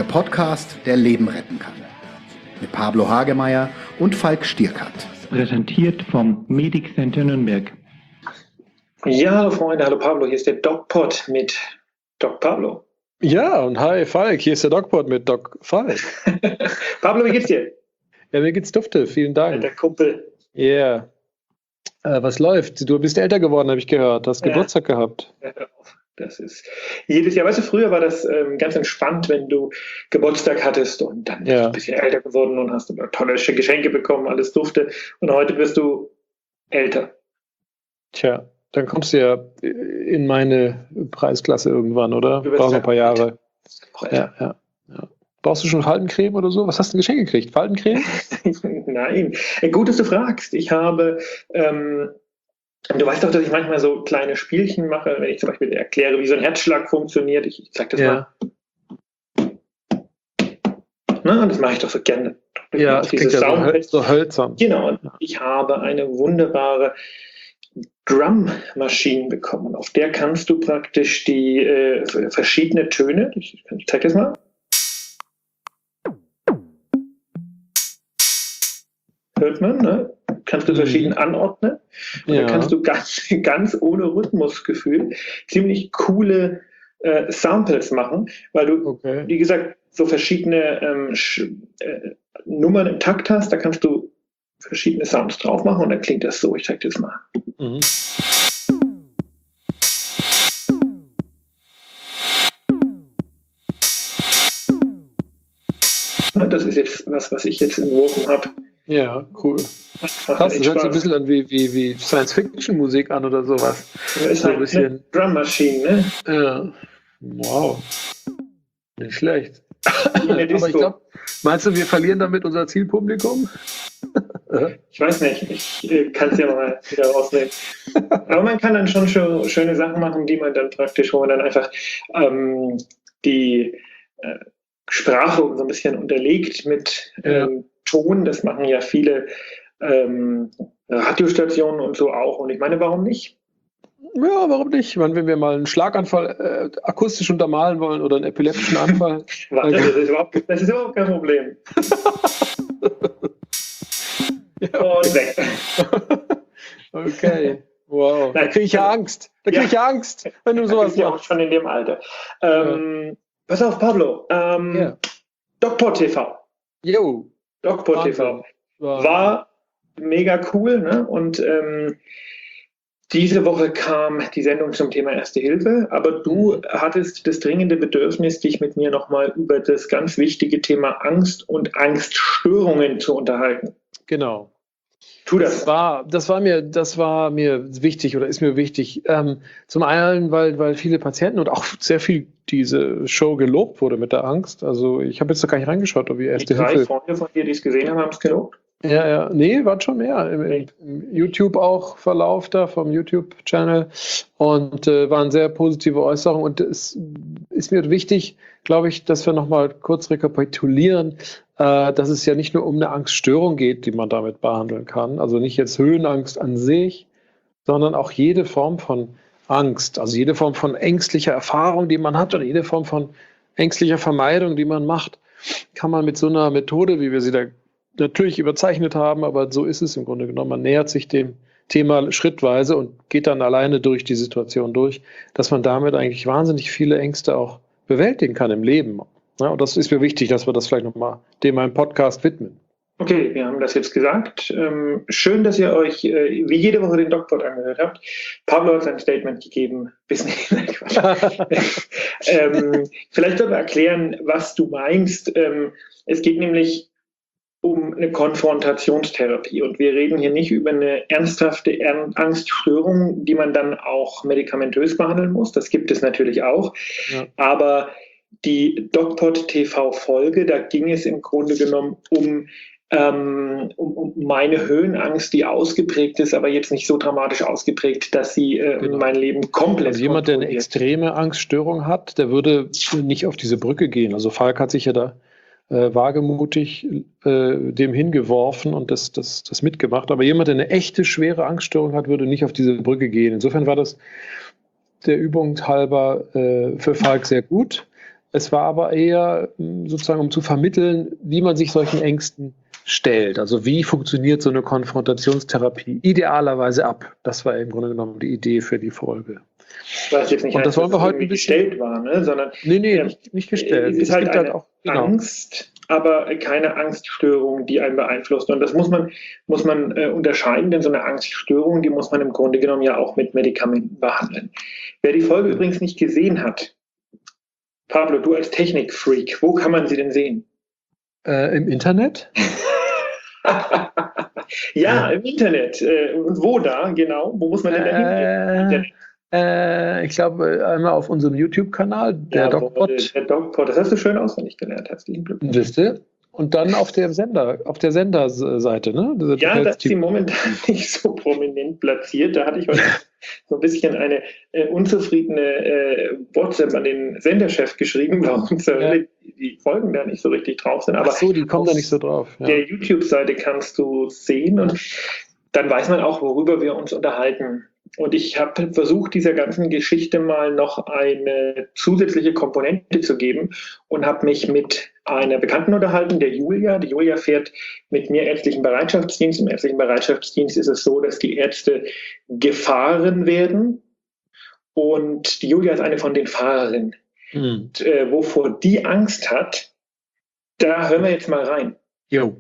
Podcast, der Leben retten kann. Mit Pablo Hagemeyer und Falk Stierkat. Präsentiert vom Medic Center Nürnberg. Ja, hallo Freunde, hallo Pablo, hier ist der DocPod mit Doc Pablo. Ja, und hi Falk, hier ist der DocPod mit Doc Falk. Pablo, wie geht's dir? Ja, mir geht's dufte, vielen Dank. Der Kumpel. Yeah. Was läuft? Du bist älter geworden, habe ich gehört. Hast Geburtstag gehabt. Ja, das ist jedes Jahr. Weißt du, früher war das ganz entspannt, wenn du Geburtstag hattest und dann bist du ein bisschen älter geworden und hast tolle Geschenke bekommen, alles dufte. Und heute wirst du älter. Tja, dann kommst du ja in meine Preisklasse irgendwann, oder? Brauchst noch ein paar Jahre. Ja. Brauchst du schon Faltencreme oder so? Was hast du denn geschenkt gekriegt? Faltencreme? Nein. Gut, dass du fragst. Ich habe, du weißt doch, dass ich manchmal so kleine Spielchen mache, wenn ich zum Beispiel erkläre, wie so ein Herzschlag funktioniert. Ich zeig das mal. Na, und das mache ich doch so gerne. Ja, das klingt ja so hölzern. Genau. Und ich habe eine wunderbare Drum-Maschine bekommen. Auf der kannst du praktisch die verschiedene Töne, ich zeig das mal. Hört man, ne? Kannst du verschieden anordnen. Und dann kannst du ganz ohne Rhythmusgefühl ziemlich coole Samples machen, weil du, wie gesagt, so verschiedene Nummern im Takt hast, da kannst du verschiedene Sounds drauf machen und dann klingt das so. Ich zeig dir das mal. Mhm. Das ist jetzt was ich jetzt entworfen habe. Ja, cool. Krass, das hört sich ein bisschen an wie Science-Fiction-Musik an oder sowas. Das ist so halt ein bisschen eine Drum-Maschine, ne? Ja. Wow. Nicht schlecht. Aber ich glaube, meinst du, wir verlieren damit unser Zielpublikum? Ich weiß nicht, ich kann es ja mal wieder rausnehmen. Aber man kann dann schon schöne Sachen machen, die man dann praktisch, wo man dann einfach die Sprache so ein bisschen unterlegt mit Ton. Das machen ja viele Radiostationen und so auch. Und ich meine, warum nicht? Ja, warum nicht? Ich meine, wenn wir mal einen Schlaganfall akustisch untermalen wollen oder einen epileptischen Anfall. Warte, das ist überhaupt kein Problem. Und weg. Okay. Wow. Da kriege ich ja Angst. Wenn du sowas machst. Auch schon in dem Alter. Pass auf, Pablo. DocPod TV. Jo. DocPod TV. War mega cool, ne? Und diese Woche kam die Sendung zum Thema Erste Hilfe, aber du hattest das dringende Bedürfnis, dich mit mir nochmal über das ganz wichtige Thema Angst und Angststörungen zu unterhalten. Genau. Tu das. Das war mir wichtig oder ist mir wichtig. Zum einen, weil viele Patienten und auch sehr viel diese Show gelobt wurde mit der Angst. Also ich habe jetzt noch gar nicht reingeschaut, ob wir Erste Hilfe. Die 3 Freunde von dir, die es gesehen haben, haben es gelobt? Nee, waren schon mehr. Im YouTube auch Verlauf da vom YouTube-Channel und waren sehr positive Äußerungen. Und es ist mir wichtig, glaube ich, dass wir nochmal kurz rekapitulieren, dass es ja nicht nur um eine Angststörung geht, die man damit behandeln kann. Also nicht jetzt Höhenangst an sich, sondern auch jede Form von Angst, also jede Form von ängstlicher Erfahrung, die man hat oder jede Form von ängstlicher Vermeidung, die man macht, kann man mit so einer Methode, wie wir sie da natürlich überzeichnet haben, aber so ist es im Grunde genommen. Man nähert sich dem Thema schrittweise und geht dann alleine durch die Situation durch, dass man damit eigentlich wahnsinnig viele Ängste auch bewältigen kann im Leben. Ja, und das ist mir wichtig, dass wir das vielleicht nochmal dem einen Podcast widmen. Okay, wir haben das jetzt gesagt. Schön, dass ihr euch wie jede Woche den DocPod angehört habt. Pablo hat sein Statement gegeben. Bis nicht. Vielleicht sollten wir erklären, was du meinst. Es geht nämlich um eine Konfrontationstherapie. Und wir reden hier nicht über eine ernsthafte Angststörung, die man dann auch medikamentös behandeln muss. Das gibt es natürlich auch. Ja. Aber die DocPod TV-Folge, da ging es im Grunde genommen um meine Höhenangst, die ausgeprägt ist, aber jetzt nicht so dramatisch ausgeprägt, dass sie mein Leben komplett Also jemand, der eine extreme Angststörung hat, der würde nicht auf diese Brücke gehen. Also Falk hat sich ja da wagemutig dem hingeworfen und das mitgemacht. Aber jemand, der eine echte schwere Angststörung hat, würde nicht auf diese Brücke gehen. Insofern war das der Übung halber für Falk sehr gut. Es war aber eher sozusagen, um zu vermitteln, wie man sich solchen Ängsten stellt. Also wie funktioniert so eine Konfrontationstherapie idealerweise ab? Das war im Grunde genommen die Idee für die Folge. Was jetzt nicht Und das wollen wir heute ein bisschen gestellt war, ne? Sondern nicht gestellt. Es ist halt gibt eine auch, genau. Angst, aber keine Angststörung, die einen beeinflusst. Und das muss man unterscheiden, denn so eine Angststörung, die muss man im Grunde genommen ja auch mit Medikamenten behandeln. Wer die Folge übrigens nicht gesehen hat, Pablo, du als Technikfreak, wo kann man sie denn sehen? Im Internet? Ja, im Internet. Und wo da, genau? Wo muss man denn da hingehen? Ich glaube, einmal auf unserem YouTube-Kanal, der DocPod. Der DocPod, das hast du schön auswendig gelernt. Herzlichen Glückwunsch. Wisst ihr? Und dann auf der Senderseite, ne? Ja, da ist sie momentan nicht so prominent platziert. Da hatte ich heute so ein bisschen eine unzufriedene WhatsApp an den Senderchef geschrieben, warum die Folgen da nicht so richtig drauf sind. Aber ach so, die kommen da nicht so drauf. Ja. Der YouTube-Seite kannst du sehen und dann weiß man auch, worüber wir uns unterhalten. Und ich habe versucht, dieser ganzen Geschichte mal noch eine zusätzliche Komponente zu geben und habe mich mit einer Bekannten unterhalten, der Julia. Die Julia fährt mit mir ärztlichen Bereitschaftsdienst. Im ärztlichen Bereitschaftsdienst ist es so, dass die Ärzte gefahren werden. Und die Julia ist eine von den Fahrerinnen. Und, wovor die Angst hat, da hören wir jetzt mal rein. Jo.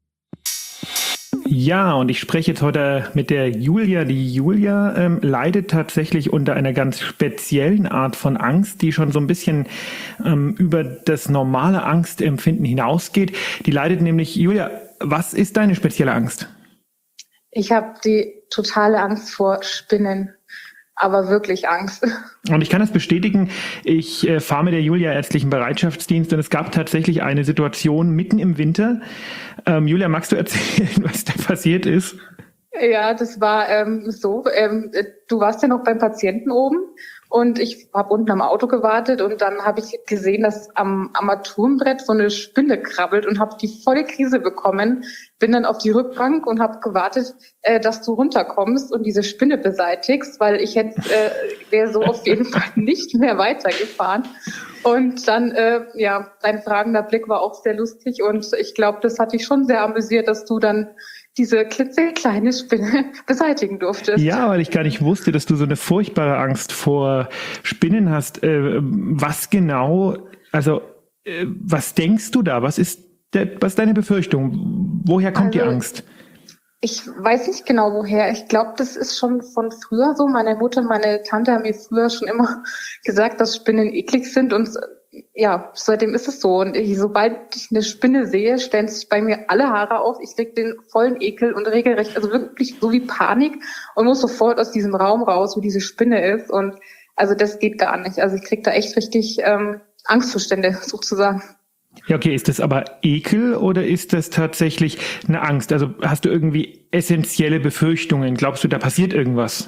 Ja, und ich spreche jetzt heute mit der Julia. Die Julia leidet tatsächlich unter einer ganz speziellen Art von Angst, die schon so ein bisschen über das normale Angstempfinden hinausgeht. Die leidet nämlich, Julia, was ist deine spezielle Angst? Ich habe die totale Angst vor Spinnen. Aber wirklich Angst. Und ich kann das bestätigen, ich fahre mit der Julia ärztlichen Bereitschaftsdienst und es gab tatsächlich eine Situation mitten im Winter. Julia, magst du erzählen, was da passiert ist? Ja, das war so, du warst ja noch beim Patienten oben und ich habe unten am Auto gewartet und dann habe ich gesehen, dass am Armaturenbrett so eine Spinne krabbelt und habe die volle Krise bekommen. Bin dann auf die Rückbank und habe gewartet, dass du runterkommst und diese Spinne beseitigst, weil ich jetzt wäre so auf jeden Fall nicht mehr weitergefahren. Und dann, dein fragender Blick war auch sehr lustig und ich glaube, das hat dich schon sehr amüsiert, dass du dann diese klitzekleine Spinne beseitigen durftest. Ja, weil ich gar nicht wusste, dass du so eine furchtbare Angst vor Spinnen hast. Was genau, also was denkst du da? Was ist deine Befürchtung? Woher kommt die Angst? Ich weiß nicht genau woher. Ich glaube, das ist schon von früher so. Meine Mutter und meine Tante haben mir früher schon immer gesagt, dass Spinnen eklig sind und ja, seitdem ist es so. Und sobald ich eine Spinne sehe, stellen sich bei mir alle Haare auf. Ich kriege den vollen Ekel und regelrecht, also wirklich so wie Panik und muss sofort aus diesem Raum raus, wo diese Spinne ist. Und also das geht gar nicht. Also ich kriege da echt richtig Angstzustände sozusagen. Ja, okay, ist das aber Ekel oder ist das tatsächlich eine Angst? Also hast du irgendwie essentielle Befürchtungen? Glaubst du, da passiert irgendwas?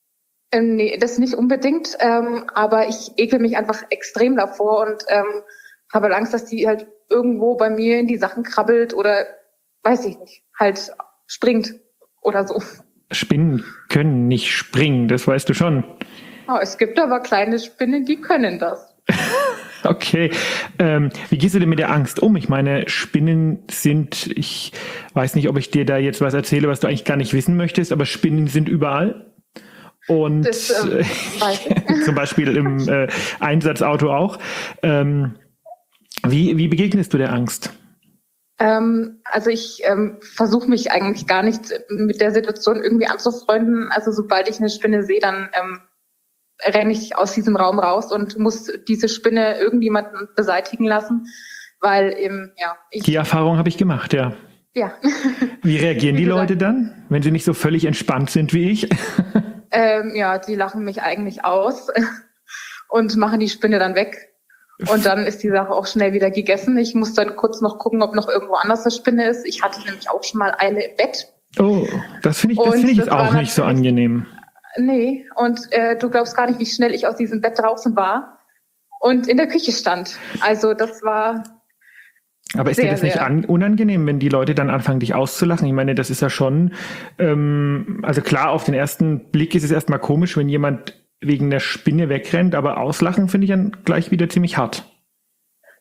Nee, das nicht unbedingt, aber ich ekel mich einfach extrem davor und habe Angst, dass die halt irgendwo bei mir in die Sachen krabbelt oder, weiß ich nicht, halt springt oder so. Spinnen können nicht springen, das weißt du schon. Oh, es gibt aber kleine Spinnen, die können das. Okay, wie gehst du denn mit der Angst um? Ich meine, Spinnen sind, ich weiß nicht, ob ich dir da jetzt was erzähle, was du eigentlich gar nicht wissen möchtest, aber Spinnen sind überall. Und das, zum Beispiel im Einsatzauto auch. Wie begegnest du der Angst? Also ich versuche mich eigentlich gar nicht mit der Situation irgendwie anzufreunden. Also sobald ich eine Spinne sehe, dann renne ich aus diesem Raum raus und muss diese Spinne irgendjemanden beseitigen lassen, weil die Erfahrung habe ich gemacht, ja. Ja. Wie reagieren die Leute dann, wenn sie nicht so völlig entspannt sind wie ich? Die lachen mich eigentlich aus und machen die Spinne dann weg. Und dann ist die Sache auch schnell wieder gegessen. Ich muss dann kurz noch gucken, ob noch irgendwo anders eine Spinne ist. Ich hatte nämlich auch schon mal eine im Bett. Oh, das finde ich jetzt auch nicht so angenehm. Nee, und du glaubst gar nicht, wie schnell ich aus diesem Bett draußen war und in der Küche stand. Also das war... Aber ist dir das nicht unangenehm, wenn die Leute dann anfangen, dich auszulachen? Ich meine, das ist ja schon, also klar, auf den ersten Blick ist es erstmal komisch, wenn jemand wegen der Spinne wegrennt, aber auslachen finde ich dann gleich wieder ziemlich hart.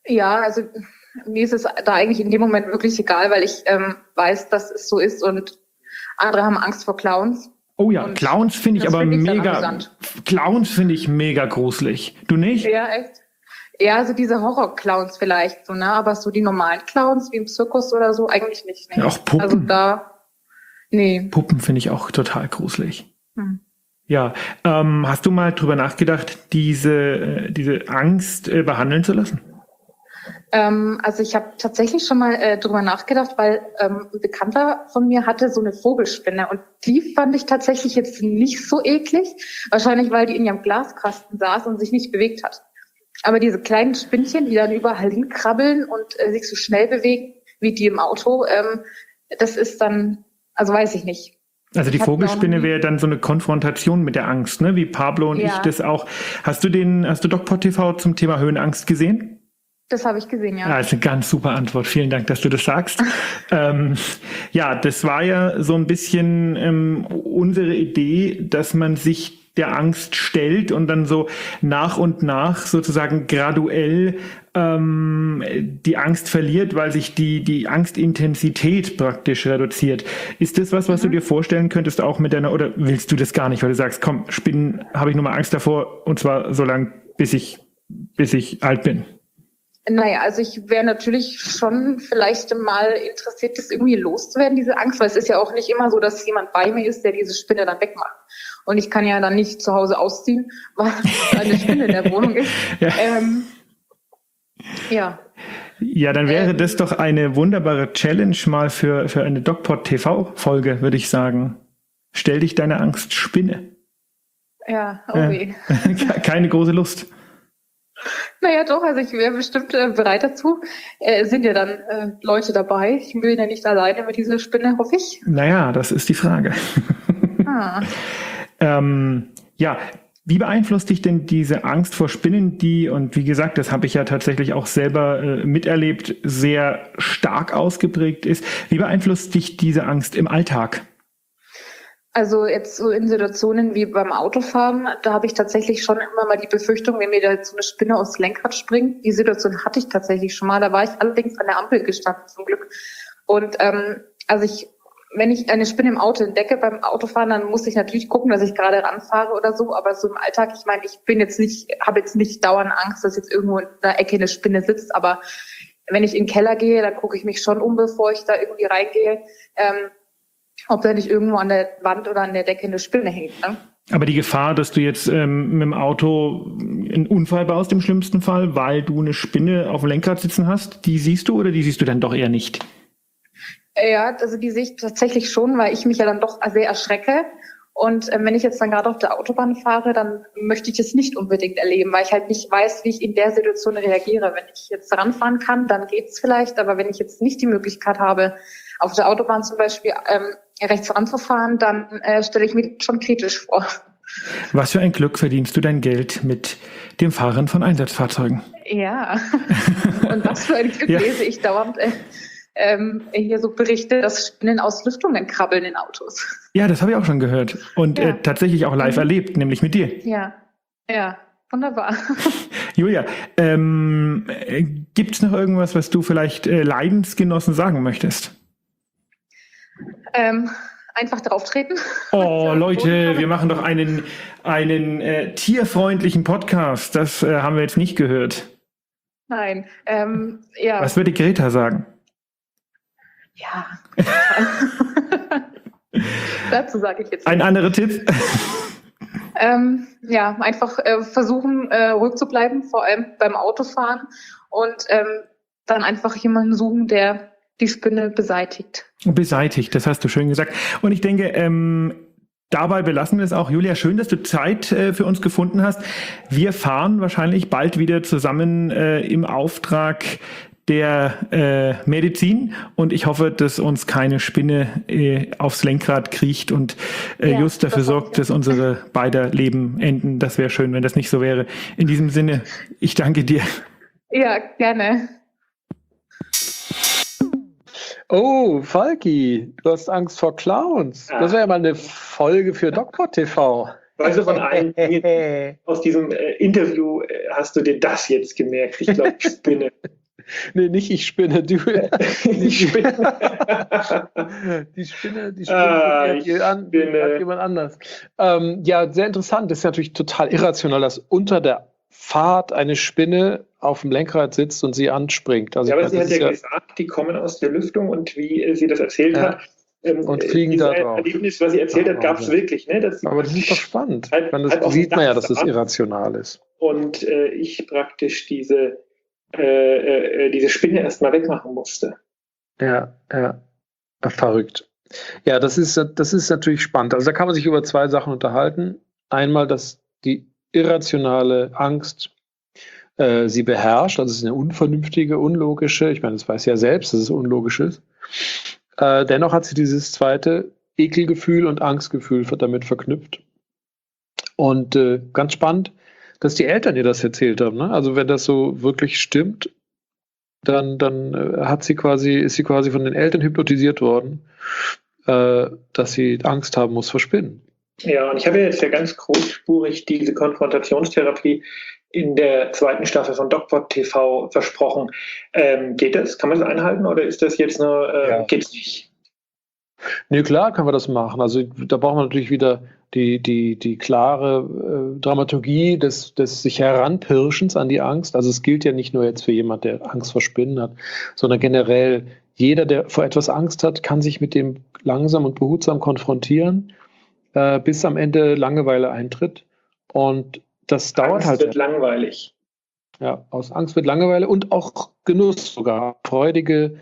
Ja, also mir ist es da eigentlich in dem Moment wirklich egal, weil ich weiß, dass es so ist und andere haben Angst vor Clowns. Oh ja, Und Clowns finde ich das aber finde ich dann mega. amüsant. Clowns finde ich mega gruselig. Du nicht? Ja, echt? Ja, also diese Horror-Clowns vielleicht so, ne? Aber so die normalen Clowns wie im Zirkus oder so eigentlich nicht. Ne? Ja, auch Puppen. Also nee. Puppen finde ich auch total gruselig. Hm. Ja, hast du mal drüber nachgedacht, diese Angst behandeln zu lassen? Also ich habe tatsächlich schon mal drüber nachgedacht, weil ein Bekannter von mir hatte so eine Vogelspinne und die fand ich tatsächlich jetzt nicht so eklig. Wahrscheinlich, weil die in ihrem Glaskasten saß und sich nicht bewegt hat. Aber diese kleinen Spinnchen, die dann überall hinkrabbeln und sich so schnell bewegen wie die im Auto, das ist dann, also weiß ich nicht. Also die Vogelspinne wäre dann so eine Konfrontation mit der Angst, ne? Wie Pablo und ich das auch. Hast du DocPod TV zum Thema Höhenangst gesehen? Das habe ich gesehen, ja. Das ist eine ganz super Antwort. Vielen Dank, dass du das sagst. Ja, das war ja so ein bisschen unsere Idee, dass man sich der Angst stellt und dann so nach und nach sozusagen graduell die Angst verliert, weil sich die Angstintensität praktisch reduziert. Ist das was du dir vorstellen könntest, auch mit deiner, oder willst du das gar nicht, weil du sagst, komm, Spinnen habe ich nur mal Angst davor und zwar so lange, bis ich alt bin? Naja, also ich wäre natürlich schon vielleicht mal interessiert, das irgendwie loszuwerden, diese Angst, weil es ist ja auch nicht immer so, dass jemand bei mir ist, der diese Spinne dann wegmacht. Und ich kann ja dann nicht zu Hause ausziehen, weil eine Spinne in der Wohnung ist. Ja. Ja, dann wäre das doch eine wunderbare Challenge mal für eine DocPod TV-Folge, würde ich sagen. Stell dich deiner Angst Spinne. Ja, weh. Keine große Lust. Naja, doch, also ich wäre bestimmt bereit dazu. Sind ja dann Leute dabei. Ich bin ja nicht alleine mit dieser Spinne, hoffe ich. Naja, das ist die Frage. Ja, wie beeinflusst dich denn diese Angst vor Spinnen, die, und wie gesagt, das habe ich ja tatsächlich auch selber miterlebt, sehr stark ausgeprägt ist. Wie beeinflusst dich diese Angst im Alltag? Also jetzt so in Situationen wie beim Autofahren, da habe ich tatsächlich schon immer mal die Befürchtung, wenn mir da jetzt so eine Spinne aufs Lenkrad springt. Die Situation hatte ich tatsächlich schon mal. Da war ich allerdings an der Ampel gestanden, zum Glück. Und wenn ich eine Spinne im Auto entdecke beim Autofahren, dann muss ich natürlich gucken, dass ich gerade ranfahre oder so. Aber so im Alltag, ich meine, habe jetzt nicht dauernd Angst, dass jetzt irgendwo in einer Ecke eine Spinne sitzt. Aber wenn ich in den Keller gehe, dann gucke ich mich schon um, bevor ich da irgendwie reingehe. Ob da nicht irgendwo an der Wand oder an der Decke eine Spinne hängt. Ne? Aber die Gefahr, dass du jetzt mit dem Auto einen Unfall baust im schlimmsten Fall, weil du eine Spinne auf dem Lenkrad sitzen hast, die siehst du oder die siehst du dann doch eher nicht? Ja, also die sehe ich tatsächlich schon, weil ich mich ja dann doch sehr erschrecke. Und wenn ich jetzt dann gerade auf der Autobahn fahre, dann möchte ich es nicht unbedingt erleben, weil ich halt nicht weiß, wie ich in der Situation reagiere. Wenn ich jetzt ranfahren kann, dann geht's vielleicht. Aber wenn ich jetzt nicht die Möglichkeit habe, auf der Autobahn zum Beispiel rechts ranzufahren, dann stelle ich mir schon kritisch vor. Was für ein Glück verdienst du dein Geld mit dem Fahren von Einsatzfahrzeugen? Ja, und was für ein Glück lese ich dauernd hier so Berichte, dass Spinnen aus Lüftungen krabbeln in Autos. Ja, das habe ich auch schon gehört und tatsächlich auch live erlebt, nämlich mit dir. Ja, wunderbar. Julia, gibt es noch irgendwas, was du vielleicht Leidensgenossen sagen möchtest? Einfach drauftreten. Oh, Leute, wir machen doch einen tierfreundlichen Podcast. Das haben wir jetzt nicht gehört. Nein, ja. Was würde Greta sagen? Ja. Dazu sage ich jetzt nicht. Ein anderer Tipp? Ja, einfach versuchen, ruhig zu bleiben, vor allem beim Autofahren und dann einfach jemanden suchen, der die Spinne beseitigt. Beseitigt, das hast du schön gesagt. Und ich denke, dabei belassen wir es auch. Julia, schön, dass du Zeit für uns gefunden hast. Wir fahren wahrscheinlich bald wieder zusammen im Auftrag der Medizin und ich hoffe, dass uns keine Spinne aufs Lenkrad kriecht und just dafür sorgt, dass unsere beider Leben enden. Das wäre schön, wenn das nicht so wäre. In diesem Sinne, ich danke dir. Ja, gerne. Oh, Falki, du hast Angst vor Clowns. Das wäre ja mal eine Folge für DocPod TV. Weißt du, von allen aus diesem Interview hast du dir das jetzt gemerkt? Ich glaube, ich spinne. Nee, nicht ich spinne, du. Ich spinne. Die Spinne hat jemand anders. Ja, sehr interessant. Das ist natürlich total irrational, dass unter der Fahrt eine Spinne auf dem Lenkrad sitzt und sie anspringt. Also ja, aber sie hat ja gesagt, die kommen aus der Lüftung und wie sie das erzählt hat, und fliegen da drauf. Erlebnis, was sie erzählt hat, gab es wirklich. Ne? Aber das ist doch spannend. Das sieht man ja, dass das irrational ist. Und ich praktisch diese Spinne erstmal wegmachen musste. Ja, verrückt. Ja, das ist natürlich spannend. Also da kann man sich über zwei Sachen unterhalten. Einmal, dass die irrationale Angst sie beherrscht, also es ist eine unvernünftige, unlogische, ich meine, das weiß sie ja selbst, dass es unlogisch ist. Dennoch hat sie dieses zweite Ekelgefühl und Angstgefühl damit verknüpft. Und ganz spannend, dass die Eltern ihr das erzählt haben. Ne? Also wenn das so wirklich stimmt, dann ist sie quasi von den Eltern hypnotisiert worden, dass sie Angst haben muss vor Spinnen. Ja, und ich habe jetzt ja ganz großspurig diese Konfrontationstherapie in der zweiten Staffel von DocPod TV versprochen. Geht das? Kann man das einhalten oder ist das jetzt nur, geht's nicht? Nee, klar kann man das machen. Also da braucht man natürlich wieder die klare Dramaturgie des sich Heranpirschens an die Angst. Also es gilt ja nicht nur jetzt für jemand, der Angst vor Spinnen hat, sondern generell jeder, der vor etwas Angst hat, kann sich mit dem langsam und behutsam konfrontieren, bis am Ende Langeweile eintritt. Und das dauert Angst halt. Wird langweilig. Ja, aus Angst wird Langeweile und auch Genuss sogar. Freudige,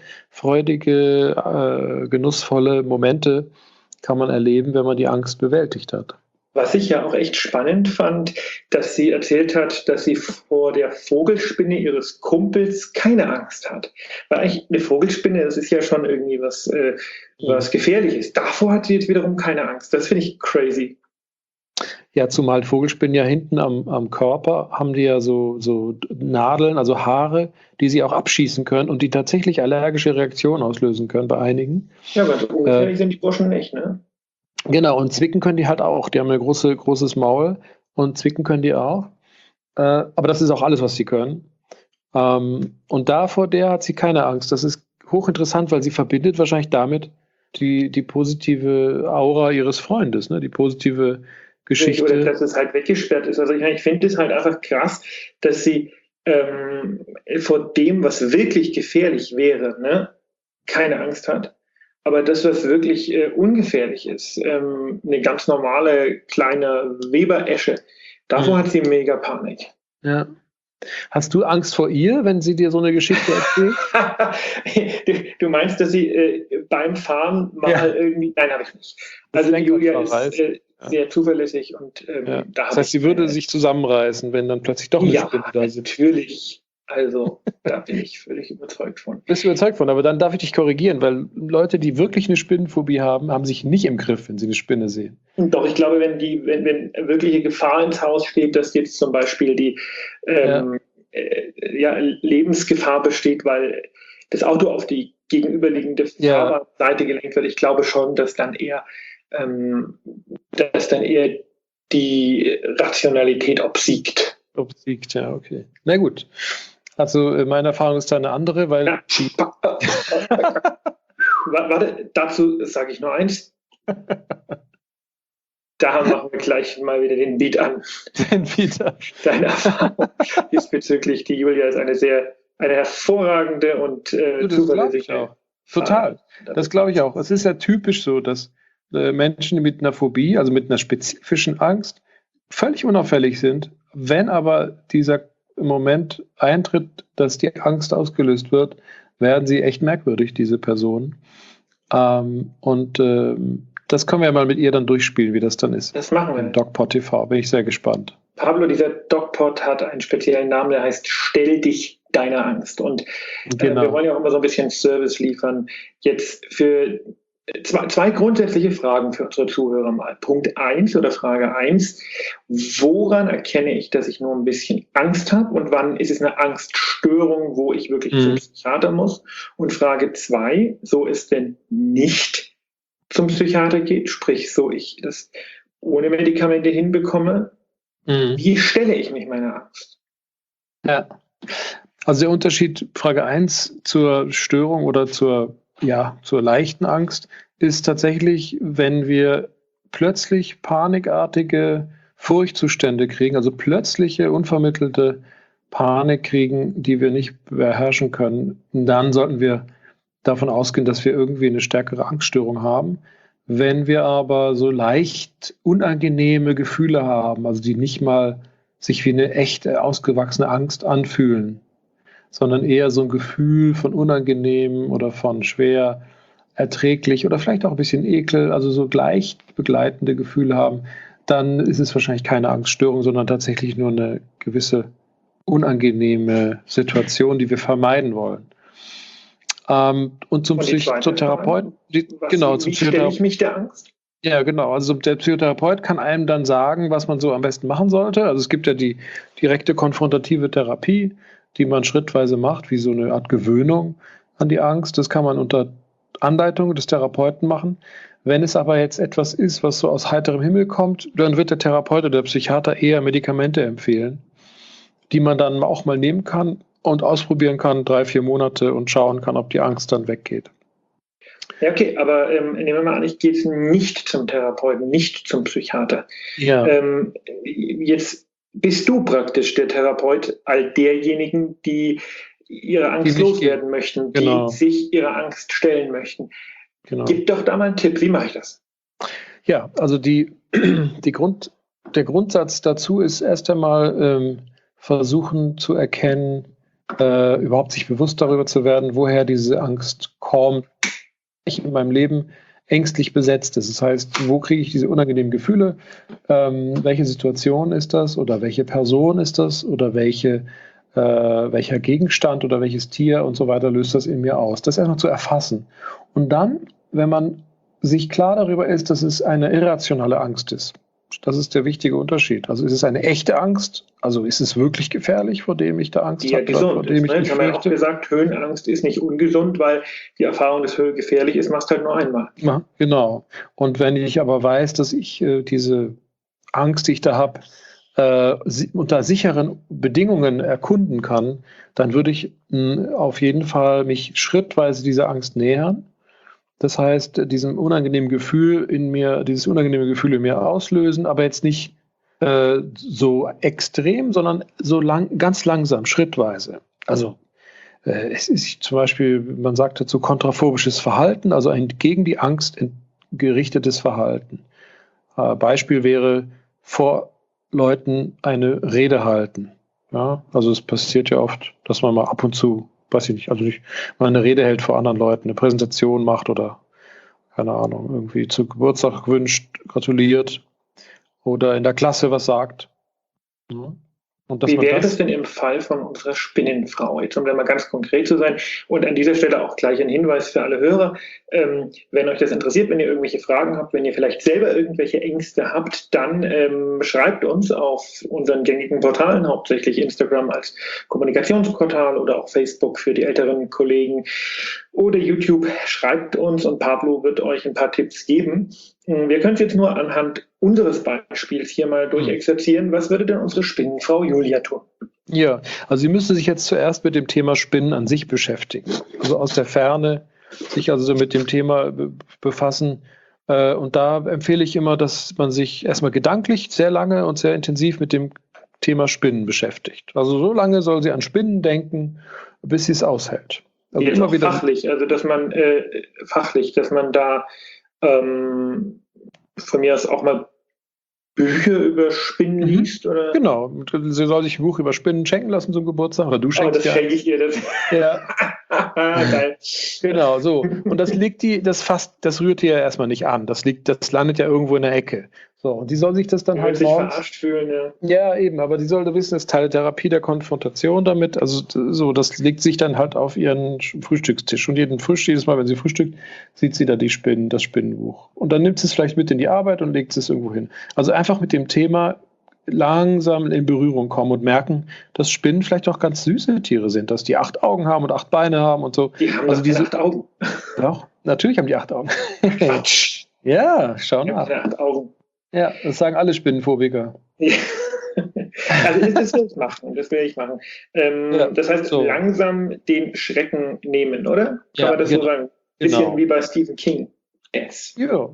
genussvolle Momente kann man erleben, wenn man die Angst bewältigt hat. Was ich ja auch echt spannend fand, dass sie erzählt hat, dass sie vor der Vogelspinne ihres Kumpels keine Angst hat. Weil eigentlich eine Vogelspinne, das ist ja schon irgendwie was Gefährliches. Davor hat sie jetzt wiederum keine Angst. Das finde ich crazy. Ja, zumal Vogelspinnen ja hinten am Körper haben die ja so Nadeln, also Haare, die sie auch abschießen können und die tatsächlich allergische Reaktionen auslösen können bei einigen. Ja, ganz ungefährlich sind die Burschen nicht, ne? Genau, und zwicken können die halt auch. Die haben ein großes Maul und zwicken können die auch. Aber das ist auch alles, was sie können. Und vor der hat sie keine Angst. Das ist hochinteressant, weil sie verbindet wahrscheinlich damit die positive Aura ihres Freundes, ne? Die positive Geschichte. Oder dass es halt weggesperrt ist. Also ich finde es halt einfach krass, dass sie vor dem, was wirklich gefährlich wäre, ne, keine Angst hat. Aber das, was wirklich ungefährlich ist, eine ganz normale kleine Weberesche, davor hat sie mega Panik. Ja. Hast du Angst vor ihr, wenn sie dir so eine Geschichte erzählt? Du meinst, dass sie beim Fahren mal irgendwie... Nein, habe ich nicht. Also die Julia ist sehr zuverlässig und das heißt, sie würde sich zusammenreißen, wenn dann plötzlich doch eine Spinne da sind. Natürlich. Also, da bin ich völlig überzeugt von. Bist du überzeugt von, aber dann darf ich dich korrigieren, weil Leute, die wirklich eine Spinnenphobie haben sich nicht im Griff, wenn sie eine Spinne sehen. Doch, ich glaube, wenn wirkliche Gefahr ins Haus steht, dass jetzt zum Beispiel die Lebensgefahr besteht, weil das Auto auf die gegenüberliegende Fahrerseite gelenkt wird, ich glaube schon, dass dann eher die Rationalität obsiegt. Obsiegt, ja, okay. Na gut. Also meine Erfahrung ist da eine andere, weil... Ja. Warte, dazu sage ich nur eins. Da machen wir gleich mal wieder den Beat an. Den Beat an. Deine Erfahrung diesbezüglich, die Julia ist eine hervorragende und zuverlässige. Auch. Total. Das glaube ich auch. Es ist ja typisch so, dass Menschen mit einer Phobie, also mit einer spezifischen Angst, völlig unauffällig sind. Wenn aber dieser Moment eintritt, dass die Angst ausgelöst wird, werden sie echt merkwürdig, diese Personen. Das können wir ja mal mit ihr dann durchspielen, wie das dann ist. Das machen wir. DocPod TV, bin ich sehr gespannt. Pablo, dieser DocPod hat einen speziellen Namen, der heißt Stell dich deiner Angst. Und wir wollen ja auch immer so ein bisschen Service liefern. Jetzt für zwei grundsätzliche Fragen für unsere Zuhörer mal. Punkt 1 oder Frage 1. Woran erkenne ich, dass ich nur ein bisschen Angst habe? Und wann ist es eine Angststörung, wo ich wirklich zum Psychiater muss? Und Frage 2, so es denn nicht zum Psychiater geht, sprich so ich das ohne Medikamente hinbekomme, wie stelle ich mich meiner Angst? Ja. Also der Unterschied, Frage 1 zur Störung oder zur leichten Angst, ist tatsächlich, wenn wir plötzlich panikartige Furchtzustände kriegen, also plötzliche, unvermittelte Panik kriegen, die wir nicht beherrschen können, dann sollten wir davon ausgehen, dass wir irgendwie eine stärkere Angststörung haben. Wenn wir aber so leicht unangenehme Gefühle haben, also die nicht mal sich wie eine echte, ausgewachsene Angst anfühlen, sondern eher so ein Gefühl von unangenehm oder von schwer erträglich oder vielleicht auch ein bisschen Ekel, also so leicht begleitende Gefühle haben, dann ist es wahrscheinlich keine Angststörung, sondern tatsächlich nur eine gewisse unangenehme Situation, die wir vermeiden wollen. Und zum Therapeuten, wie stelle ich mich der Angst? Ja, genau. Also der Psychotherapeut kann einem dann sagen, was man so am besten machen sollte. Also es gibt ja die direkte konfrontative Therapie, die man schrittweise macht, wie so eine Art Gewöhnung an die Angst. Das kann man unter Anleitung des Therapeuten machen. Wenn es aber jetzt etwas ist, was so aus heiterem Himmel kommt, dann wird der Therapeut oder der Psychiater eher Medikamente empfehlen, die man dann auch mal nehmen kann und ausprobieren kann, 3-4 Monate und schauen kann, ob die Angst dann weggeht. Ja, okay, aber nehmen wir mal an, ich gehe jetzt nicht zum Therapeuten, nicht zum Psychiater. Ja. Jetzt bist du praktisch der Therapeut all derjenigen, die ihre Angst loswerden möchten, die sich ihrer Angst stellen möchten. Genau. Gib doch da mal einen Tipp, wie mache ich das? Ja, also der Grundsatz dazu ist erst einmal versuchen zu erkennen, überhaupt sich bewusst darüber zu werden, woher diese Angst kommt. Ich in meinem Leben ängstlich besetzt ist. Das heißt, wo kriege ich diese unangenehmen Gefühle? Welche Situation ist das? Oder welche Person ist das? Oder welcher Gegenstand oder welches Tier und so weiter löst das in mir aus? Das erstmal zu erfassen. Und dann, wenn man sich klar darüber ist, dass es eine irrationale Angst ist, das ist der wichtige Unterschied. Also ist es eine echte Angst? Also ist es wirklich gefährlich, vor dem ich da Angst habe? Gesund vor dem ich mich fürchte? Wir haben ja auch gesagt, Höhenangst ist nicht ungesund, weil die Erfahrung, dass Höhe gefährlich ist, machst du halt nur einmal. Ja, genau. Und wenn ich aber weiß, dass ich diese Angst, die ich da habe, unter sicheren Bedingungen erkunden kann, dann würde ich auf jeden Fall mich schrittweise dieser Angst nähern. Das heißt, dieses unangenehme Gefühl in mir auslösen, aber jetzt nicht so extrem, sondern ganz langsam, schrittweise. Also es ist zum Beispiel, man sagt dazu kontraphobisches Verhalten, also ein gegen die Angst gerichtetes Verhalten. Beispiel wäre vor Leuten eine Rede halten. Ja, also es passiert ja oft, dass man mal ab und zu, weiß ich nicht, also mal eine Rede hält vor anderen Leuten, eine Präsentation macht oder, keine Ahnung, irgendwie zu Geburtstag wünscht, gratuliert oder in der Klasse was sagt. Ja. Und wie wäre das denn im Fall von unserer Spinnenfrau? Jetzt, um da mal ganz konkret zu sein. Und an dieser Stelle auch gleich ein Hinweis für alle Hörer. Wenn euch das interessiert, wenn ihr irgendwelche Fragen habt, wenn ihr vielleicht selber irgendwelche Ängste habt, dann schreibt uns auf unseren gängigen Portalen, hauptsächlich Instagram als Kommunikationsportal oder auch Facebook für die älteren Kollegen oder YouTube. Schreibt uns und Pablo wird euch ein paar Tipps geben. Wir können es jetzt nur anhand unseres Beispiels hier mal durchexerzieren. Was würde denn unsere Spinnenfrau Julia tun? Ja, also sie müsste sich jetzt zuerst mit dem Thema Spinnen an sich beschäftigen. Also aus der Ferne sich also so mit dem Thema befassen. Und da empfehle ich immer, dass man sich erstmal gedanklich sehr lange und sehr intensiv mit dem Thema Spinnen beschäftigt. Also so lange soll sie an Spinnen denken, bis sie es aushält. Also immer wieder fachlich, also dass man da von mir aus auch mal Bücher über Spinnen liest? Oder? Genau, sie soll sich ein Buch über Spinnen schenken lassen zum Geburtstag, oder du schenkst das schenke ich ihr. Das. Ja. Geil. Genau, so. Und das rührt ihr ja erstmal nicht an. Das landet ja irgendwo in der Ecke. So, und die soll sich das dann halt sich verarscht fühlen, ja. Ja, eben, aber die sollte wissen, das ist Teil der Therapie der Konfrontation damit. Also so, das legt sich dann halt auf ihren Frühstückstisch. Und jedes Mal, wenn sie frühstückt, sieht sie da das Spinnenbuch. Und dann nimmt sie es vielleicht mit in die Arbeit und legt es irgendwo hin. Also einfach mit dem Thema langsam in Berührung kommen und merken, dass Spinnen vielleicht auch ganz süße Tiere sind, dass die 8 Augen haben und 8 Beine haben und so. Die haben also diese 8 Augen. Doch, natürlich haben die 8 Augen. Ja, schau nach. 8 Augen. Ja, das sagen alle Spinnenphobiker. Also das will ich machen. Das heißt, so. langsam den Schrecken nehmen, oder? Kann man das so sagen? Bisschen wie bei Stephen King. Ja.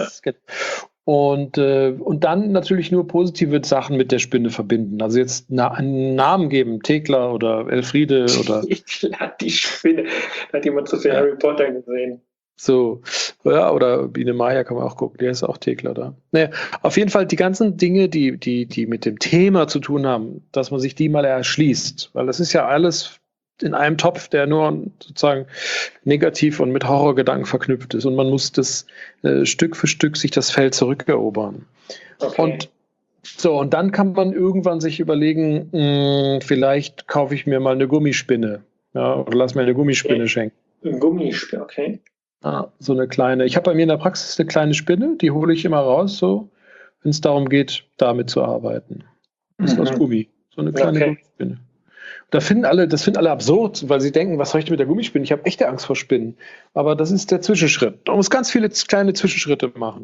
Und dann natürlich nur positive Sachen mit der Spinne verbinden. Also jetzt einen Namen geben, Thekla oder Elfriede oder. Thekla, die Spinne. Da hat jemand so viel Harry Potter gesehen. So, ja, oder Biene Maya kann man auch gucken, der ist auch Thekla da. Naja, auf jeden Fall die ganzen Dinge, die mit dem Thema zu tun haben, dass man sich die mal erschließt. Weil das ist ja alles in einem Topf, der nur sozusagen negativ und mit Horrorgedanken verknüpft ist. Und man muss das Stück für Stück sich das Feld zurückerobern. Okay. Und dann kann man irgendwann sich überlegen, vielleicht kaufe ich mir mal eine Gummispinne. Ja, oder lass mir eine Gummispinne schenken. Eine Gummispinne, okay. So eine kleine. Ich habe bei mir in der Praxis eine kleine Spinne, die hole ich immer raus, so, wenn es darum geht, damit zu arbeiten. Das ist aus Gummi. So eine kleine Gummispinne. Das finden alle absurd, weil sie denken, was soll ich mit der Gummispinne? Ich habe echte Angst vor Spinnen. Aber das ist der Zwischenschritt. Man muss ganz viele kleine Zwischenschritte machen.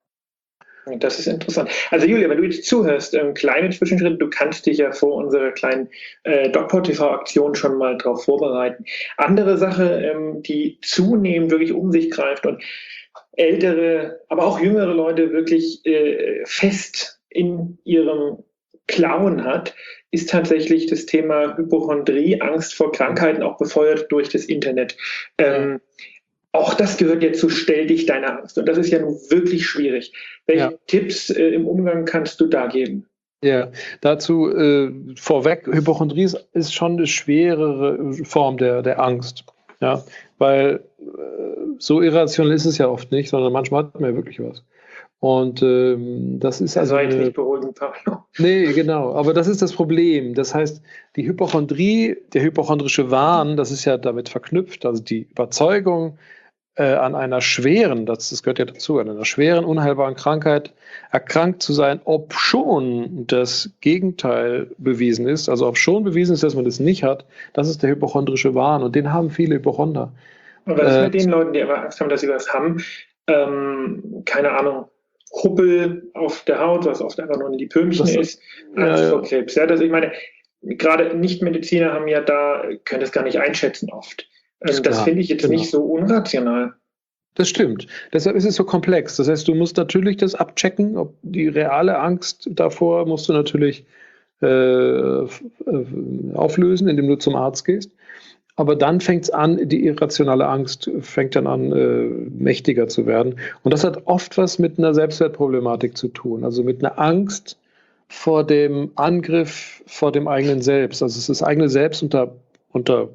Das ist interessant. Also Julia, wenn du jetzt zuhörst, kleine Zwischenschritte, du kannst dich ja vor unserer kleinen DocPod-TV-Aktion schon mal drauf vorbereiten. Andere Sache, die zunehmend wirklich um sich greift und ältere, aber auch jüngere Leute wirklich fest in ihrem Klauen hat, ist tatsächlich das Thema Hypochondrie, Angst vor Krankheiten, auch befeuert durch das Internet. Auch das gehört jetzt zu Stell dich deiner Angst. Und das ist ja nun wirklich schwierig. Welche Tipps im Umgang kannst du da geben? Ja, dazu vorweg, Hypochondrie ist schon eine schwerere Form der Angst. Ja, weil so irrational ist es ja oft nicht, sondern manchmal hat man ja wirklich was. Und das ist also jetzt nicht beruhigend, Pablo. Nee, genau. Aber das ist das Problem. Das heißt, die Hypochondrie, der hypochondrische Wahn, das ist ja damit verknüpft, also die Überzeugung an einer schweren, das gehört ja dazu, an einer schweren, unheilbaren Krankheit erkrankt zu sein, ob schon das Gegenteil bewiesen ist, also ob schon bewiesen ist, dass man das nicht hat, das ist der hypochondrische Wahn und den haben viele Hypochonder. Und was ist mit den Leuten, die aber Angst haben, dass sie was haben? Keine Ahnung, Huppel auf der Haut, was oft einfach nur ein Lipömchen ist, Angst vor Krebs. Ja, ich meine, gerade Nichtmediziner können das gar nicht einschätzen oft. Das finde ich jetzt nicht so unrational. Das stimmt. Deshalb ist es so komplex. Das heißt, du musst natürlich das abchecken, ob die reale Angst davor musst du natürlich auflösen, indem du zum Arzt gehst. Aber dann fängt es an, die irrationale Angst fängt dann an, mächtiger zu werden. Und das hat oft was mit einer Selbstwertproblematik zu tun. Also mit einer Angst vor dem Angriff vor dem eigenen Selbst. Also es ist das eigene Selbst unter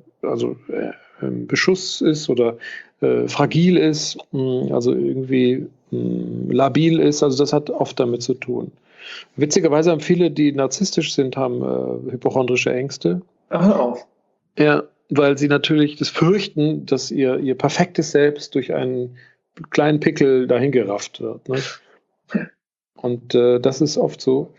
Beschuss ist oder fragil ist, also irgendwie labil ist. Also das hat oft damit zu tun. Witzigerweise haben viele, die narzisstisch sind, haben hypochondrische Ängste. Hör auf. Ja, weil sie natürlich das fürchten, dass ihr perfektes Selbst durch einen kleinen Pickel dahingerafft wird. Ne? Und das ist oft so.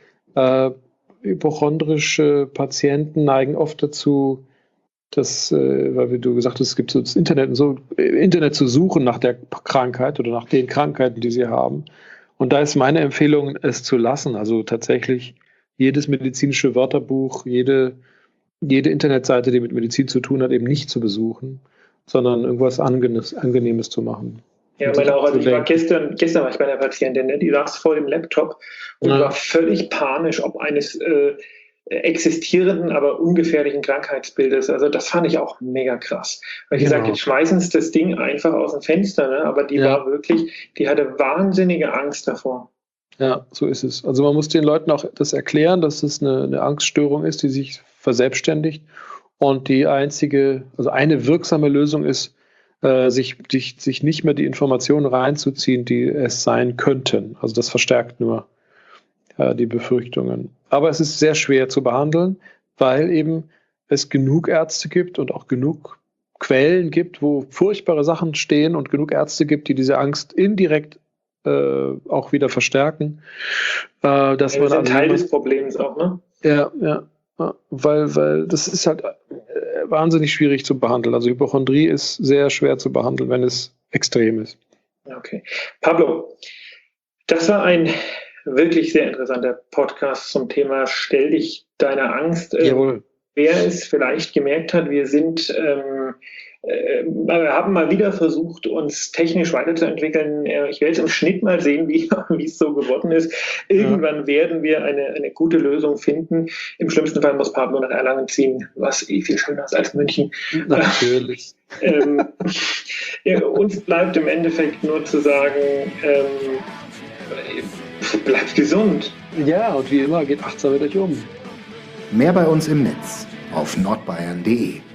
Hypochondrische Patienten neigen oft dazu, weil wie du gesagt hast, es gibt so das Internet und so, Internet zu suchen nach der Krankheit oder nach den Krankheiten, die sie haben. Und da ist meine Empfehlung, es zu lassen. Also tatsächlich jedes medizinische Wörterbuch, jede Internetseite, die mit Medizin zu tun hat, eben nicht zu besuchen, sondern irgendwas Angenehmes zu machen. Ja, meine auch. Also ich war gestern war ich bei der Patientin, ne? Die saß vor dem Laptop und war völlig panisch, ob eines existierenden, aber ungefährlichen Krankheitsbildes. Also das fand ich auch mega krass. Weil ich gesagt, jetzt schmeißen sie das Ding einfach aus dem Fenster, ne? Aber die war wirklich, die hatte wahnsinnige Angst davor. Ja, so ist es. Also man muss den Leuten auch das erklären, dass es eine Angststörung ist, die sich verselbstständigt und eine wirksame Lösung ist, sich nicht mehr die Informationen reinzuziehen, die es sein könnten. Also das verstärkt nur die Befürchtungen. Aber es ist sehr schwer zu behandeln, weil eben es genug Ärzte gibt und auch genug Quellen gibt, wo furchtbare Sachen stehen und genug Ärzte gibt, die diese Angst indirekt auch wieder verstärken. Das ist ein Teil des Problems auch, ne? Ja, weil das ist halt wahnsinnig schwierig zu behandeln. Also Hypochondrie ist sehr schwer zu behandeln, wenn es extrem ist. Okay. Pablo, das war ein wirklich sehr interessanter Podcast zum Thema Stell dich deiner Angst. Jawohl. Wer es vielleicht gemerkt hat, wir haben mal wieder versucht, uns technisch weiterzuentwickeln. Ich werde jetzt im Schnitt mal sehen, wie es so geworden ist. Irgendwann werden wir eine gute Lösung finden. Im schlimmsten Fall muss Pablo nach Erlangen ziehen, was viel schöner ist als München. Natürlich. Uns bleibt im Endeffekt nur zu sagen, bleibt gesund. Ja, und wie immer, geht achtsam mit euch um. Mehr bei uns im Netz auf nordbayern.de.